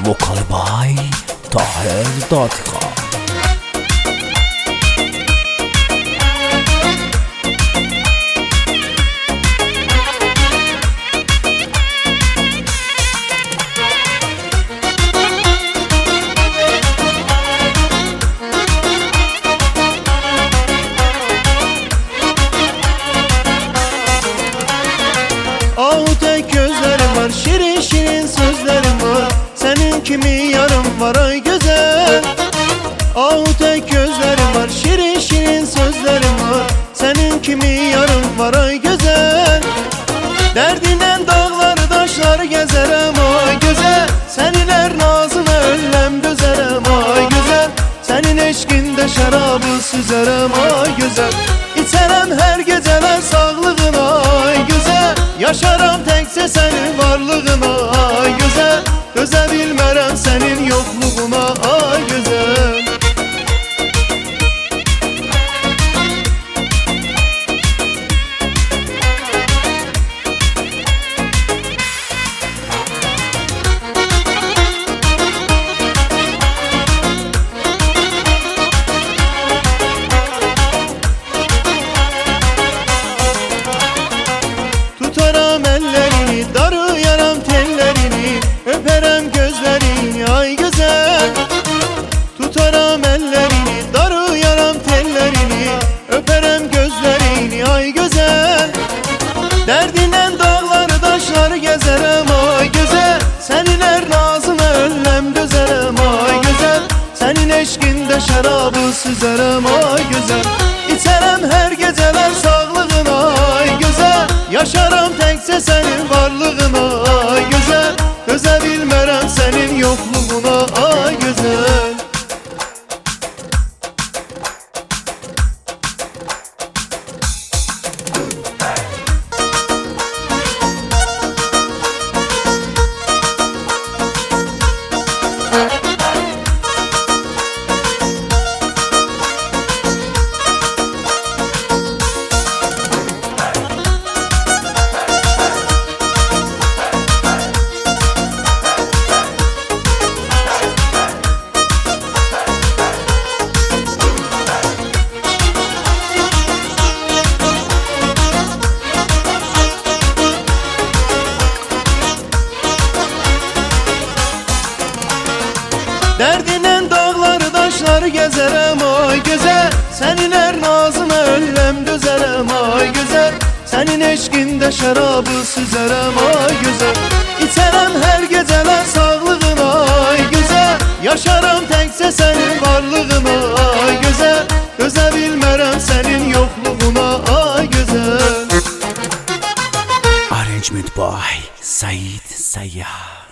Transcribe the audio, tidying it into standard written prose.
Vokalı by Tahir Datika. Tek gözlerim var, şirin şirin sözlerim var. Senin kimi yarım var ay güzel. Tek gözlerim var, şirin şirin sözlerim var. Senin kimi yarım var ay güzel. Derdinden dağları taşları gezerem ay güzel. Seninler nazına önlem dözerem ay güzel. Senin eşkinde şarabı süzerem ay güzel. İçerem her geceler sağlığına ay güzel. Yaşaram tekse senin varlığına ay güzel. Dözebilmerem senin yokluğuna ay güzel. Tutarım ellerini, darıyaram tellerini, öperem gözlerini ay güzel. Tutarım ellerini, darıyaram tellerini, öperem gözlerini ay güzel. Derdinden dağları taşları gezerem ay güzel. Seninler nazına önlem dözerem ay güzel. Senin eşkinde şarabı süzerem ay güzel. İçerem her geceler sağlığına ay güzel. Yaşaram tekse senin varlığına ay güzel. Dözebilmerem senin yokluğuna ay güzel. Derdinden dağları taşları gezerem ay güzel. Seninler nazına önlem dözerem ay güzel. Senin eşkinde şarabı süzerem ay güzel. İçerem her geceler sağlığına ay güzel. Yaşaram tekse senin varlığına ay güzel. Dözebilmerem senin yokluğuna ay güzel. Arrangement by Said Sayyar.